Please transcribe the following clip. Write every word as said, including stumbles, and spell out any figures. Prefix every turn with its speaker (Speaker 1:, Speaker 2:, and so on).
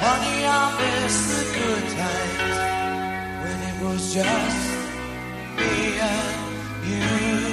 Speaker 1: Honey, I miss the good times when it was just me and you.